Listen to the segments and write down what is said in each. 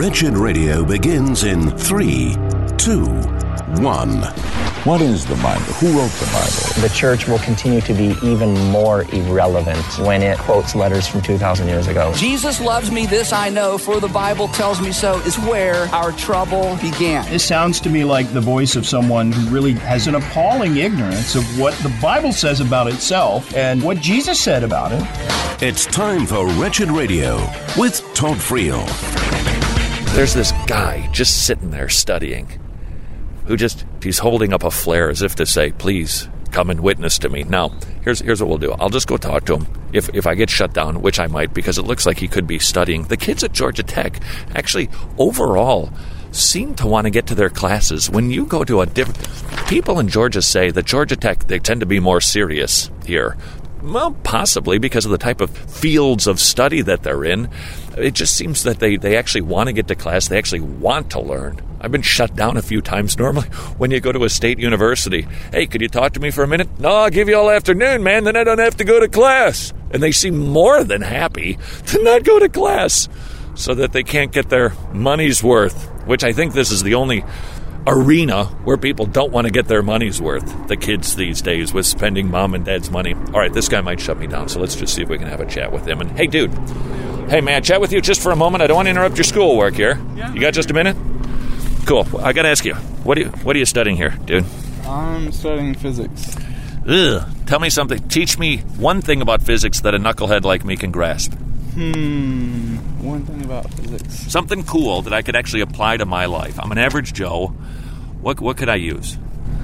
Wretched Radio begins in 3, 2, 1. What is the Bible? Who wrote the Bible? The church will continue to be even more irrelevant when it quotes letters from 2,000 years ago. Jesus loves me, this I know, for the Bible tells me so, is where our trouble began. This sounds to me like the voice of someone who really has an appalling ignorance of what the Bible says about itself and what Jesus said about it. It's time for Wretched Radio with Todd Friel. There's this guy just sitting there studying, he's holding up a flare as if to say, please come and witness to me. Now, here's what we'll do. I'll just go talk to him if I get shut down, which I might, because it looks like he could be studying. The kids at Georgia Tech actually overall seem to want to get to their classes. When you go to people in Georgia say that Georgia Tech, they tend to be more serious here. Well, possibly because of the type of fields of study that they're in. It just seems that they actually want to get to class. They actually want to learn. I've been shut down a few times. Normally, when you go to a state university, hey, could you talk to me for a minute? No, I'll give you all afternoon, man. Then I don't have to go to class. And they seem more than happy to not go to class so that they can't get their money's worth, which I think this is the only arena where people don't want to get their money's worth, the kids these days, with spending mom and dad's money. All right, this guy might shut me down, so let's just see if we can have a chat with him. And hey, dude, hey, man, chat with you just for a moment. I don't want to interrupt your schoolwork here. Yeah. You got just a minute? Cool. I got to ask you, what are you studying here, dude? I'm studying physics. Ugh. Tell me something. Teach me one thing about physics that a knucklehead like me can grasp. One thing about physics. Something cool that I could actually apply to my life. I'm an average Joe. What could I use?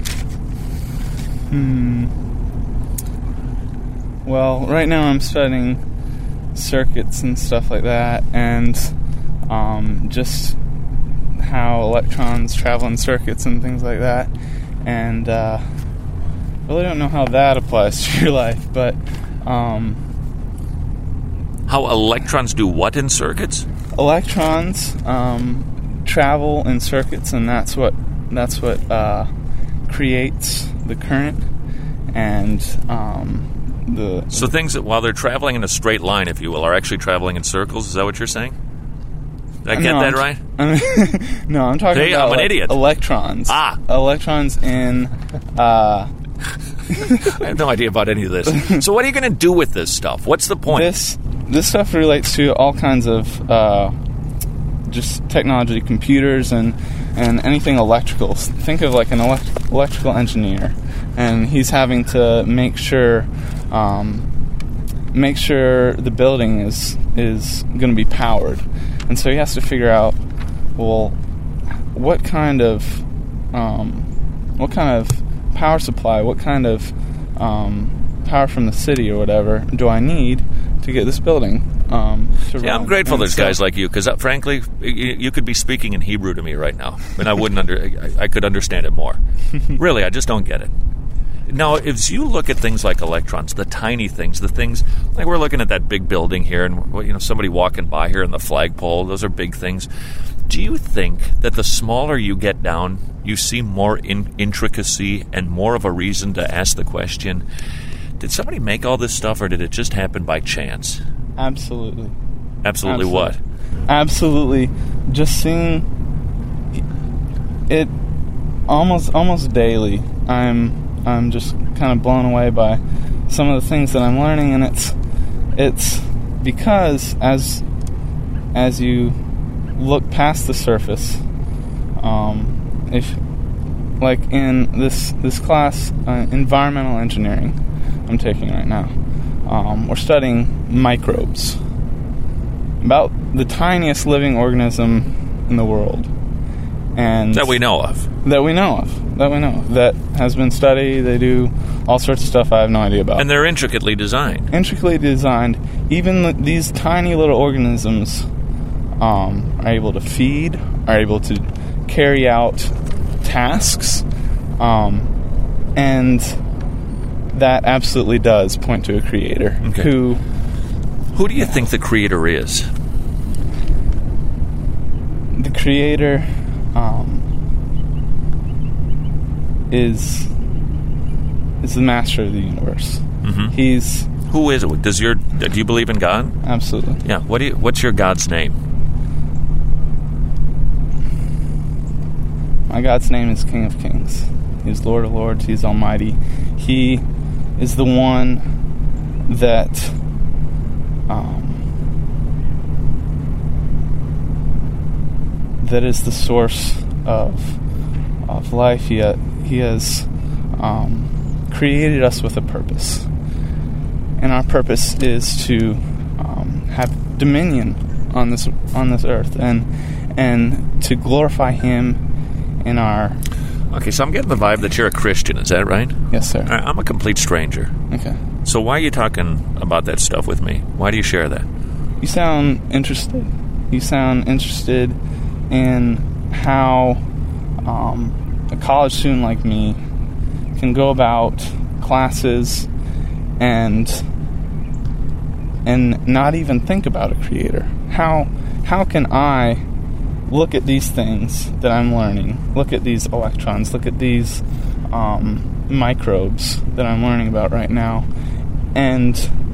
Well, right now I'm studying circuits and stuff like that, and just how electrons travel in circuits and things like that. And really don't know how that applies to your life, but how electrons do what in circuits? Electrons travel in circuits, and that's what creates the current. And so things that, while they're traveling in a straight line, if you will, are actually traveling in circles. Is that what you're saying? Did I get that right? No, I'm talking about I'm an idiot. Electrons. Electrons in... I have no idea about any of this. So what are you going to do with this stuff? What's the point? This stuff relates to all kinds of just technology, computers, and anything electrical. Think of like an electrical engineer, and he's having to make sure the building is going to be powered. And so he has to figure out, well, what kind of power supply, what kind of power from the city or whatever do I need to get this building to run? I'm grateful there's guys like you, because frankly, you could be speaking in Hebrew to me right now, and I could understand it more. Really, I just don't get it. Now, as you look at things like electrons, the tiny things, the things, like we're looking at that big building here, and somebody walking by here in the flagpole, those are big things. Do you think that the smaller you get down, you see more intricacy and more of a reason to ask the question, did somebody make all this stuff, or did it just happen by chance? Absolutely. Absolutely what? Absolutely. Just seeing it almost daily. I'm just kind of blown away by some of the things that I'm learning, and it's because as you look past the surface, if like in this class, environmental engineering, I'm taking right now, we're studying microbes, about the tiniest living organism in the world, and that we know of. That has been studied. They do all sorts of stuff I have no idea about. And they're intricately designed. Even these tiny little organisms are able to feed, are able to carry out tasks, and that absolutely does point to a creator. Okay. Who do you think the creator is? The creator is the master of the universe. Mm-hmm. Who is it? Do you believe in God? Absolutely. Yeah. What's your God's name? My God's name is King of Kings. He's Lord of Lords. He's Almighty. He is the one that that is the source of life. He has created us with a purpose, and our purpose is to have dominion on this earth and to glorify Him in our. Okay, so I'm getting the vibe that you're a Christian. Is that right? Yes, sir. I'm a complete stranger. Okay. So why are you talking about that stuff with me? Why do you share that? You sound interested. You sound interested in how a college student like me can go about classes and not even think about a creator. How can I look at these things that I'm learning, look at these electrons, look at these microbes that I'm learning about right now, and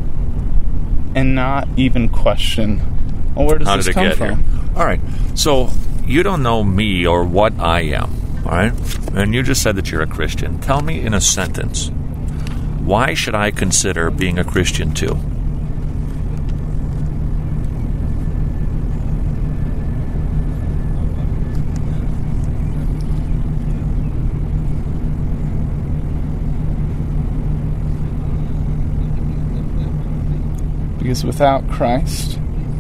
not even question, well, where does this come from? All right, so you don't know me or what I am, all right? And you just said that you're a Christian. Tell me in a sentence, why should I consider being a Christian too? Because without Christ,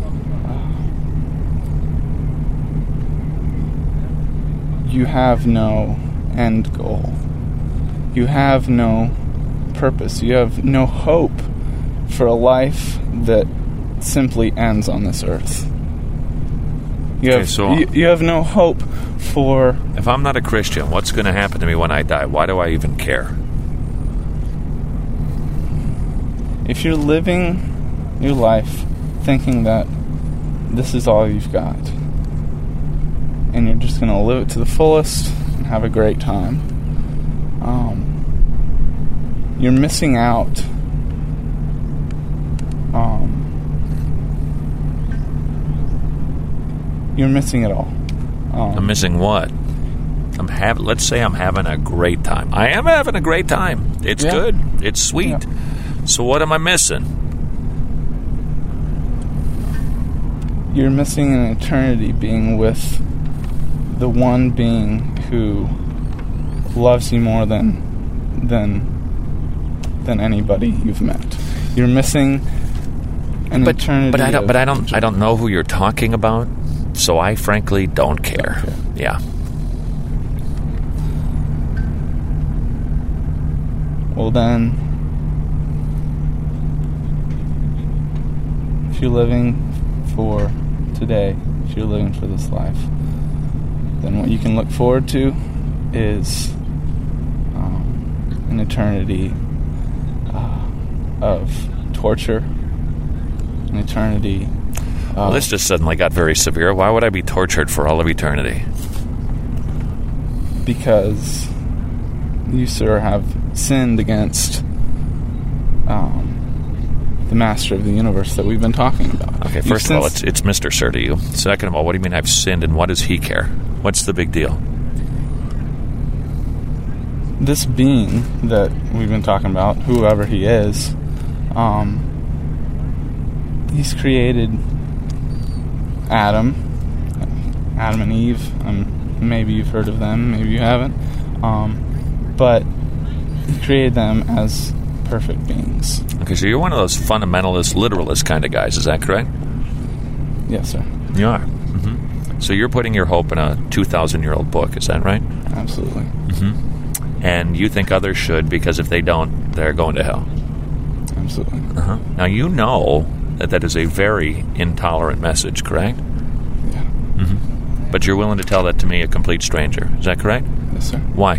you have no end goal. You have no purpose. You have no hope for a life that simply ends on this earth. You have no hope for... If I'm not a Christian, what's going to happen to me when I die? Why do I even care? If you're living your life thinking that this is all you've got, and you're just going to live it to the fullest and have a great time, you're missing out you're missing it all. I'm missing what? Let's say I'm having a great time. I am having a great time. It's good. It's sweet. Yeah. So what am I missing? You're missing an eternity being with the one being who loves you more than anybody you've met. You're missing an eternity. But I don't know who you're talking about, so I frankly don't care. Okay. Yeah. Well then, if you're living for today, if you're living for this life, then what you can look forward to is an eternity of torture, an eternity well, this just suddenly got very severe. Why would I be tortured for all of eternity? Because you, sir, have sinned against the master of the universe that we've been talking about. Okay, first of all, it's Mr. Sir to you. Second of all, what do you mean I've sinned, and what does he care? What's the big deal? This being that we've been talking about, whoever he is, he's created Adam and Eve. Maybe you've heard of them, maybe you haven't. But he created them as perfect beings. Okay, so you're one of those fundamentalist, literalist kind of guys, is that correct? Yes, sir. You are. Mm-hmm. So you're putting your hope in a 2,000-year-old book, is that right? Absolutely. Mm-hmm. And you think others should, because if they don't, they're going to hell. Absolutely. Uh-huh. Now, you know that is a very intolerant message, correct? Yeah. Mm-hmm. But you're willing to tell that to me, a complete stranger. Is that correct? Yes, sir. Why?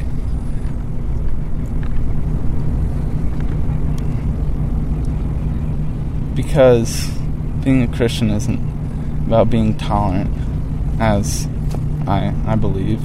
Because being a Christian isn't about being tolerant, as I believe.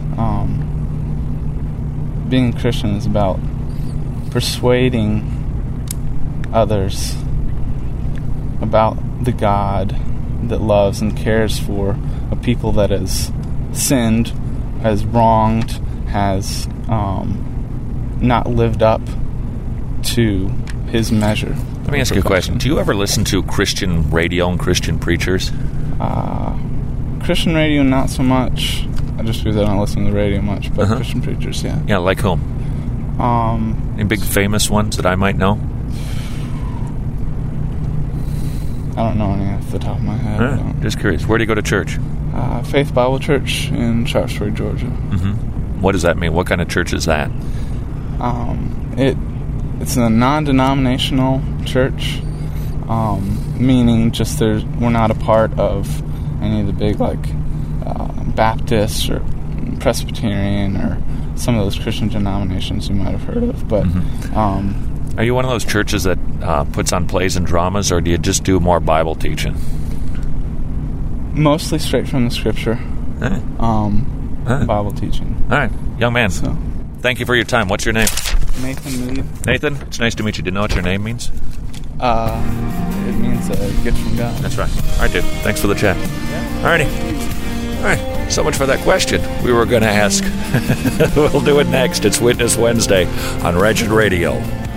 Being a Christian is about persuading others about the God that loves and cares for a people that has sinned has wronged, has not lived up to his measure. Let me ask you a question. Do you ever listen to Christian radio and Christian preachers? Christian radio, not so much. Just because I don't listen to the radio much, but Christian preachers, yeah. Yeah, like whom? Any big famous ones that I might know? I don't know any off the top of my head. Just curious. Where do you go to church? Faith Bible Church in Sharpsburg, Georgia. What does that mean? What kind of church is that? It's a non-denominational church, meaning just we're not a part of any of the big Baptist or Presbyterian or some of those Christian denominations you might have heard of. But are you one of those churches that puts on plays and dramas, or do you just do more Bible teaching? Mostly straight from the Scripture. Bible teaching. All right, young man. So, thank you for your time. What's your name? Nathan Mead. Nathan, it's nice to meet you. Do you know what your name means? It means a gift from God. That's right. All right, dude. Thanks for the chat. Yeah. All righty. All right. So much for that question we were going to ask. We'll do it next. It's Witness Wednesday on Wretched Radio.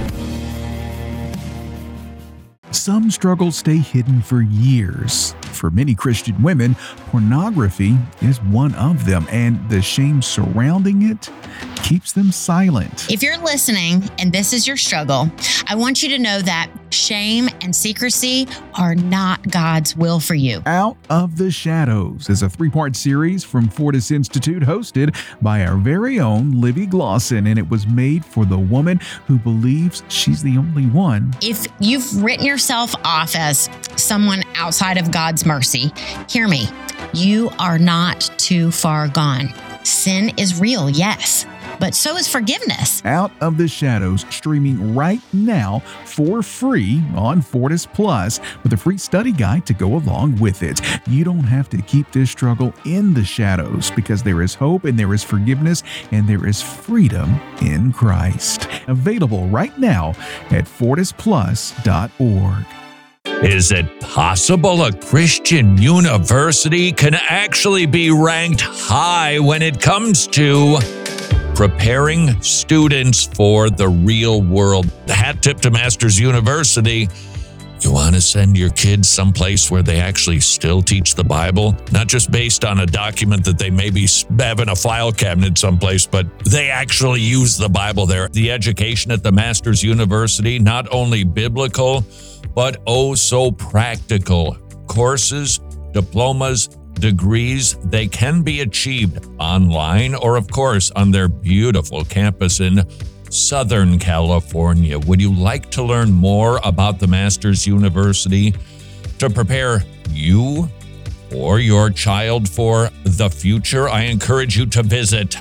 Some struggles stay hidden for years. For many Christian women, pornography is one of them, and the shame surrounding it keeps them silent. If you're listening and this is your struggle, I want you to know that shame and secrecy are not God's will for you. Out of the Shadows is a 3-part series from Fortis Institute hosted by our very own Livy Glosson, and it was made for the woman who believes she's the only one. If you've written yourself off as someone outside of God's mercy, hear me. You are not too far gone. Sin is real, yes, but so is forgiveness. Out of the Shadows, streaming right now for free on Fortis Plus with a free study guide to go along with it. You don't have to keep this struggle in the shadows because there is hope and there is forgiveness and there is freedom in Christ. Available right now at fortisplus.org. Is it possible a Christian university can actually be ranked high when it comes to preparing students for the real world? The hat tip to Masters University. You want to send your kids someplace where they actually still teach the Bible, not just based on a document that they maybe have in a file cabinet someplace, but they actually use the Bible there. The education at the Masters University, not only biblical, but oh so practical. Courses, diplomas, degrees, they can be achieved online or, of course, on their beautiful campus in Southern California. Would you like to learn more about the Masters University to prepare you or your child for the future? I encourage you to visit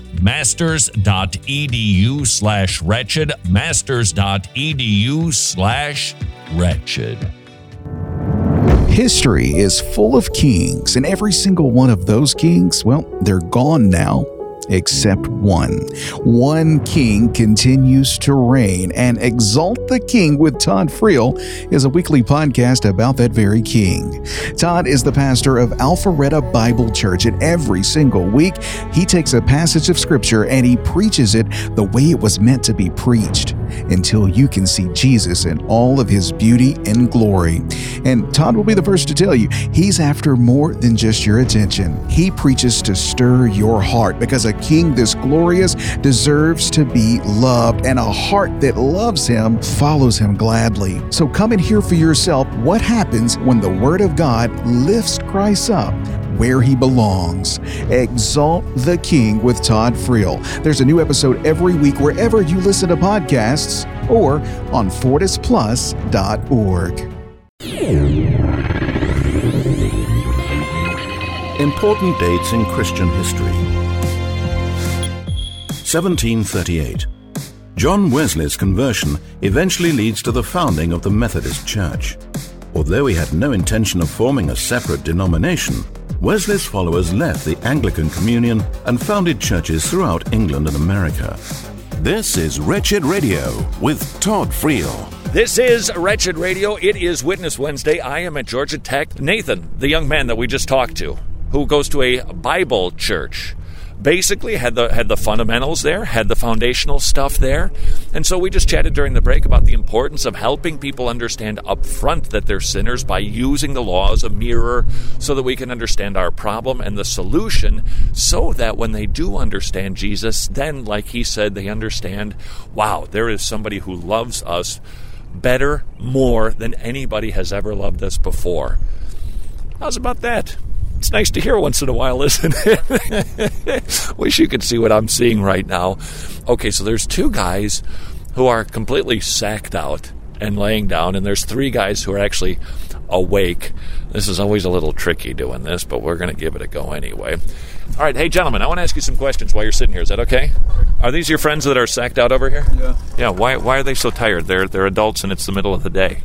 masters.edu/wretched, masters.edu/wretched. History is full of kings, and every single one of those kings, well, they're gone now. Except one. One king continues to reign, and Exalt the King with Todd Friel is a weekly podcast about that very king. Todd is the pastor of Alpharetta Bible Church, and every single week he takes a passage of scripture and he preaches it the way it was meant to be preached until you can see Jesus in all of his beauty and glory. And Todd will be the first to tell you, he's after more than just your attention. He preaches to stir your heart because a king this glorious deserves to be loved, and a heart that loves him follows him gladly. So come and hear for yourself what happens when the Word of God lifts Christ up where he belongs. Exalt the King with Todd Friel. There's a new episode every week wherever you listen to podcasts or on fortisplus.org. Important dates in Christian history. 1738. John Wesley's conversion eventually leads to the founding of the Methodist Church. Although he had no intention of forming a separate denomination, Wesley's followers left the Anglican Communion and founded churches throughout England and America. This is Wretched Radio with Todd Friel. This is Wretched Radio. It is Witness Wednesday. I am at Georgia Tech. Nathan, the young man that we just talked to, who goes to a Bible church, basically had the fundamentals there, had the foundational stuff there. And so we just chatted during the break about the importance of helping people understand up front that they're sinners by using the law as a mirror so that we can understand our problem and the solution, so that when they do understand Jesus, then, like he said, they understand, wow, there is somebody who loves us better, more than anybody has ever loved us before. How's about that? It's nice to hear once in a while, isn't it? Wish you could see what I'm seeing right now. Okay, so there's 2 guys who are completely sacked out and laying down, and there's 3 guys who are actually awake. This is always a little tricky doing this, but we're going to give it a go anyway. All right, hey, gentlemen, I want to ask you some questions while you're sitting here. Is that okay? Are these your friends that are sacked out over here? Yeah. Yeah, why are they so tired? They're adults, and it's the middle of the day.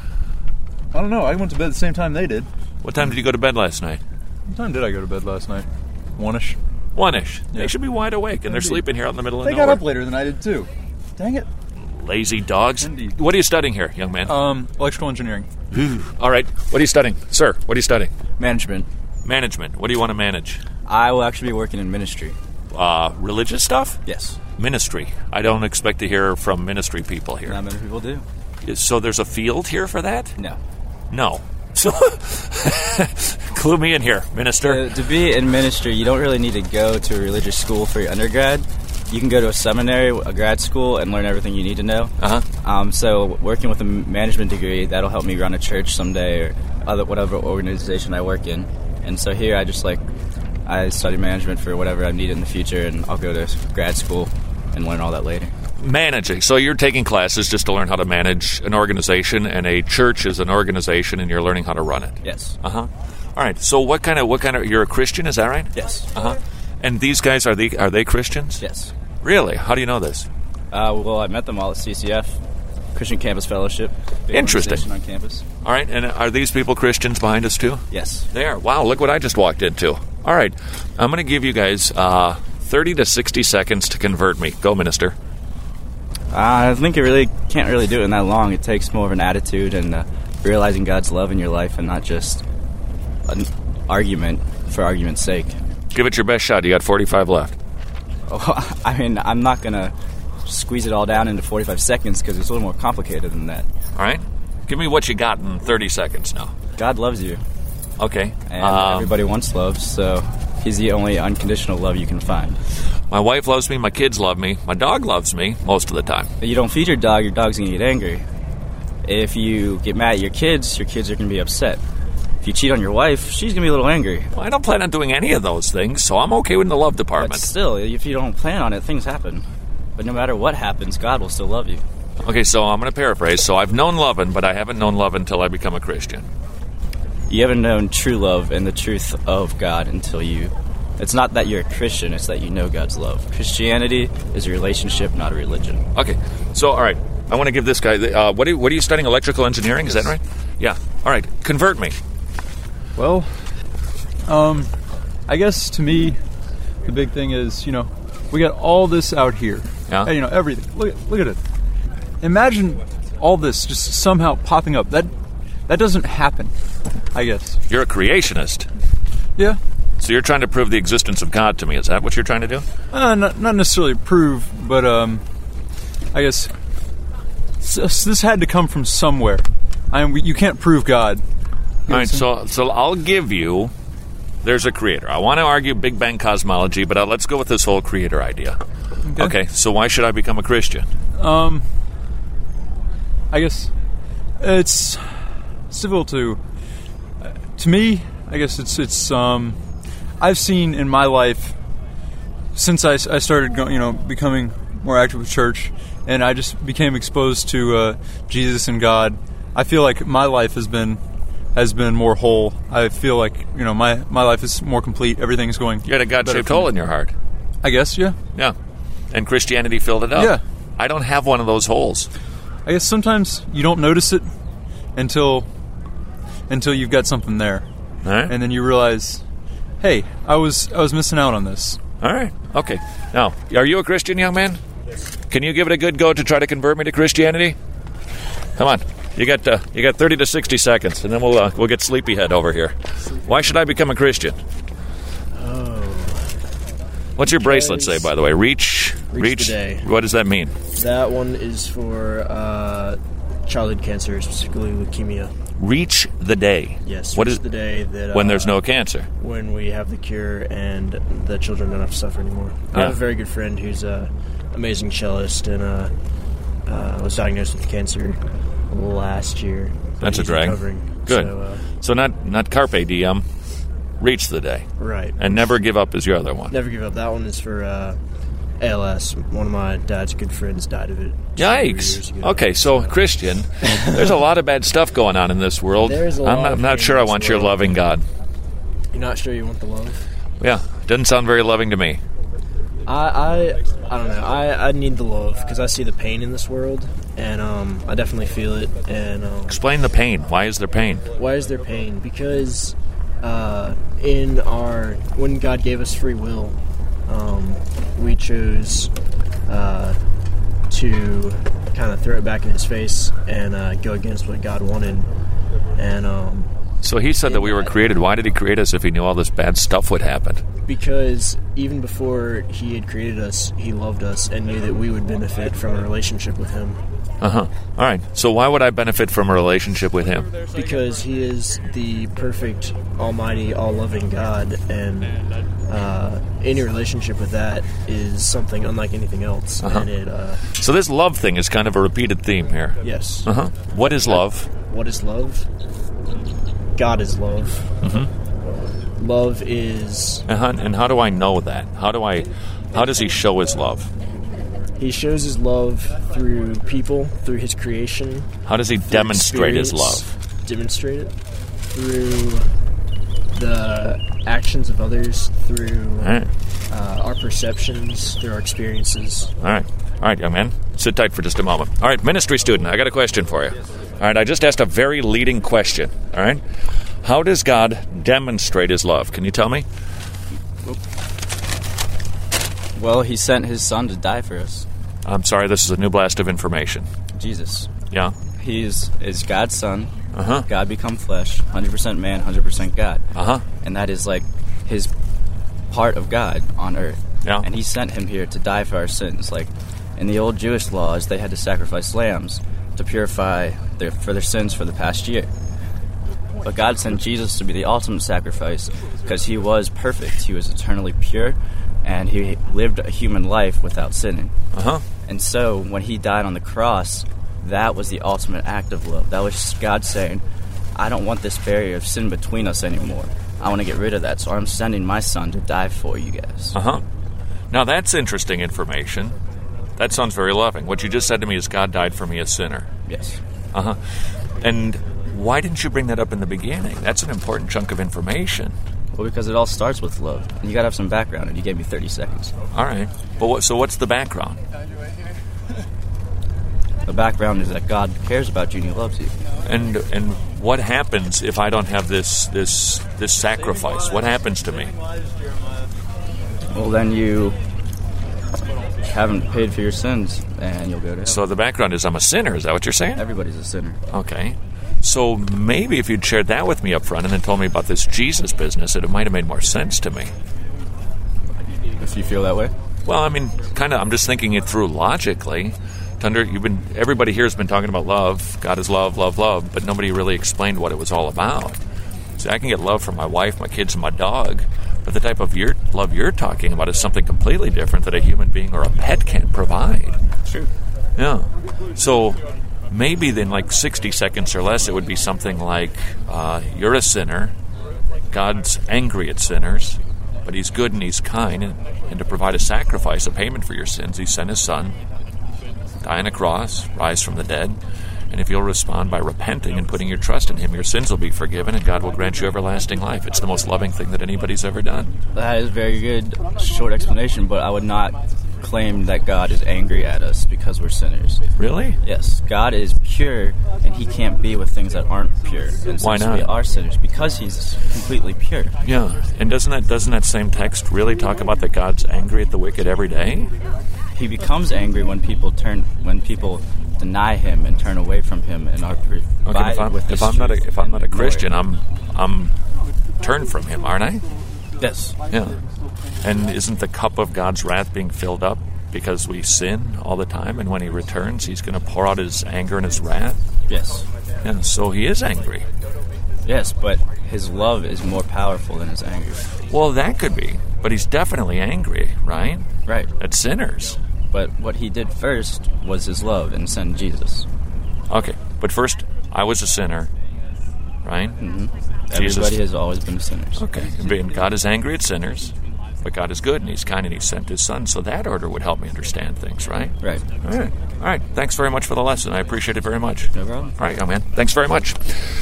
I don't know. I went to bed at the same time they did. What time did you go to bed last night? What time did I go to bed last night? 1-ish. 1-ish. Yeah. They should be wide awake, and they're sleeping here out in the middle of They nowhere. got up later than I did, too. Dang it. Lazy dogs. Indeed. What are you studying here, young man? Electrical engineering. All right. What are you studying? Sir, what are you studying? Management. Management. What do you want to manage? I will actually be working in ministry. Religious stuff? Yes. Ministry. I don't expect to hear from ministry people here. Not many people do. So there's a field here for that? No. No. So, clue me in here, minister. To be in ministry, you don't really need to go to a religious school for your undergrad. You can go to a seminary, a grad school, and learn everything you need to know. So working with a management degree, that'll help me run a church someday or whatever organization I work in. And so here I study management for whatever I need in the future, and I'll go to grad school and learn all that later. Managing. So you're taking classes just to learn how to manage an organization, and a church is an organization, and you're learning how to run it. Yes. All right. So what kind of? You're a Christian, is that right? Yes. And these guys, are they Christians? Yes. Really? How do you know this? Well, I met them all at CCF, Christian Campus Fellowship. Big Interesting. organization on campus. All right. And are these people Christians behind us too? Yes. They are. Wow. Look what I just walked into. All right. I'm going to give you guys 30 to 60 seconds to convert me. Go, minister. I think you really can't really do it in that long. It takes more of an attitude and realizing God's love in your life, and not just an argument for argument's sake. Give it your best shot. You got 45 left. Oh, I mean, I'm not going to squeeze it all down into 45 seconds because it's a little more complicated than that. All right. Give me what you got in 30 seconds now. God loves you. Okay. And everybody wants love, so He's the only unconditional love you can find. My wife loves me, my kids love me, my dog loves me most of the time. If you don't feed your dog's going to get angry. If you get mad at your kids are going to be upset. If you cheat on your wife, she's going to be a little angry. Well, I don't plan on doing any of those things, so I'm okay with the love department. But still, if you don't plan on it, things happen. But no matter what happens, God will still love you. Okay, so I'm going to paraphrase. So I've known loving, but I haven't known love until I become a Christian. You haven't known true love and the truth of God until you... It's not that you're a Christian, it's that you know God's love. Christianity is a relationship, not a religion. Okay, so, all right. I want to give this guy... what are you studying? Electrical engineering? Is that right? Yeah. All right. Convert me. Well, I guess to me, the big thing is, we got all this out here. Yeah. And, everything. Look at it. Imagine all this just somehow popping up. That doesn't happen, I guess. You're a creationist. Yeah. So you're trying to prove the existence of God to me. Is that what you're trying to do? Not necessarily prove, but I guess this had to come from somewhere. You can't prove God. All right, so I'll give you... There's a creator. I want to argue Big Bang cosmology, but let's go with this whole creator idea. Okay, so why should I become a Christian? I guess it's civil to me. I guess it's I've seen in my life since I started becoming more active with church, and I just became exposed to Jesus and God. I feel like my life has been more whole. I feel like my life is more complete. Everything's going. You had a God-shaped hole in your heart. I guess, yeah. Yeah, and Christianity filled it up. Yeah, I don't have one of those holes. I guess sometimes you don't notice it until you've got something there, all right, and then you realize, hey, I was missing out on this. All right, okay. Now, are you a Christian, young man? Yes. Can you give it a good go to try to convert me to Christianity? Come on. You got 30 to 60 seconds, and then we'll get sleepyhead over here. Why should I become a Christian? What's your bracelet say, by the way? Reach the day. What does that mean? That one is for childhood cancer, specifically leukemia. Reach the day. Yes. What reach is the day that when there's no cancer? When we have the cure and the children don't have to suffer anymore. Yeah. I have a very good friend who's an amazing cellist and was diagnosed with cancer last year. That's a drag. Recovering. Good. So not carpe diem. Reach the day. Right. And never give up is your other one. Never give up. That one is for ALS. One of my dad's good friends died of it. Yikes. Okay, so Christian, there's a lot of bad stuff going on in this world. I'm not sure I want your loving God. You're not sure you want the love? Yeah, doesn't sound very loving to me. I don't know. I need the love because I see the pain in this world, and I definitely feel it. And explain the pain. Why is there pain? Why is there pain? Because when God gave us free will, we chose to kind of throw it back in His face and go against what God wanted. And so He said that we were created. Why did He create us if He knew all this bad stuff would happen? Because even before He had created us, He loved us and knew that we would benefit from a relationship with Him. All right. So why would I benefit from a relationship with Him? Because He is the perfect, almighty, all-loving God, and any relationship with that is something unlike anything else. And so this love thing is kind of a repeated theme here. Yes. What is love? What is love? God is love. Love is... And how do I know that? How does He show His love? He shows His love through people, through His creation. How does He demonstrate His love? Demonstrate it through the actions of others, through our perceptions, through our experiences. All right, young man. Sit tight for just a moment. All right, ministry student, I got a question for you. All right, I just asked a very leading question. All right? How does God demonstrate His love? Can you tell me? Well, He sent His Son to die for us. I'm sorry, this is a new blast of information. Jesus. Yeah? He is God's Son. God become flesh, 100% man, 100% God. And that is like His part of God on earth. Yeah. And He sent Him here to die for our sins. Like in the old Jewish laws, they had to sacrifice lambs to purify for their sins for the past year. But God sent Jesus to be the ultimate sacrifice because He was perfect. He was eternally pure, and He lived a human life without sinning. And so when He died on the cross, that was the ultimate act of love. That was God saying, I don't want this barrier of sin between us anymore. I want to get rid of that, so I'm sending my Son to die for you guys. Now that's interesting information. That sounds very loving. What you just said to me is God died for me, a sinner. Yes. And why didn't you bring that up in the beginning? That's an important chunk of information. Well, because it all starts with love. And you got to have some background, and you gave me 30 seconds. All right. But so what's the background? The background is that God cares about you and He loves you. And what happens if I don't have this sacrifice? What happens to me? Well, then you haven't paid for your sins, and you'll go to hell. So the background is I'm a sinner. Is that what you're saying? Everybody's a sinner. Okay. So maybe if you'd shared that with me up front and then told me about this Jesus business, it might have made more sense to me. If you feel that way? Well, I mean, kind of. I'm just thinking it through logically. Everybody here has been talking about love. God is love, love, love, but nobody really explained what it was all about. See, I can get love from my wife, my kids, and my dog, but the type of love you're talking about is something completely different that a human being or a pet can't provide. True. Yeah. So maybe in like 60 seconds or less, it would be something like, you're a sinner, God's angry at sinners, but He's good and He's kind, and to provide a sacrifice, a payment for your sins, He sent His Son, die on a cross, rise from the dead, and if you'll respond by repenting and putting your trust in Him, your sins will be forgiven and God will grant you everlasting life. It's the most loving thing that anybody's ever done. That is a very good, short explanation, but I would not claim that God is angry at us because we're sinners. Really? Yes. God is pure, and He can't be with things that aren't pure. And why not? We are sinners because He's completely pure. Yeah. And doesn't that same text really talk about that God's angry at the wicked every day? He becomes angry when people deny Him and turn away from Him and are provided with His truth. If I'm not a Christian, I'm turned from Him, aren't I? Yes. Yeah. And isn't the cup of God's wrath being filled up because we sin all the time, and when he returns, he's going to pour out his anger and his wrath? Yes. And so he is angry. Yes, but his love is more powerful than his anger. Well, that could be, but he's definitely angry, right? Right. At sinners. But what he did first was his love and send Jesus. Okay, but first, I was a sinner, right? Mm-hmm. Everybody has always been sinners. Okay, and God is angry at sinners, but God is good, and he's kind, and he sent his son, so that order would help me understand things, right? Right. All right. Thanks very much for the lesson. I appreciate it very much. No problem. All right, young man. Thanks very much.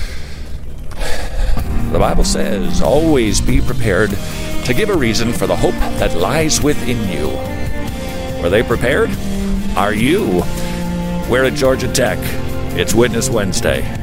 The Bible says, always be prepared to give a reason for the hope that lies within you. Were they prepared? Are you? We're at Georgia Tech. It's Witness Wednesday.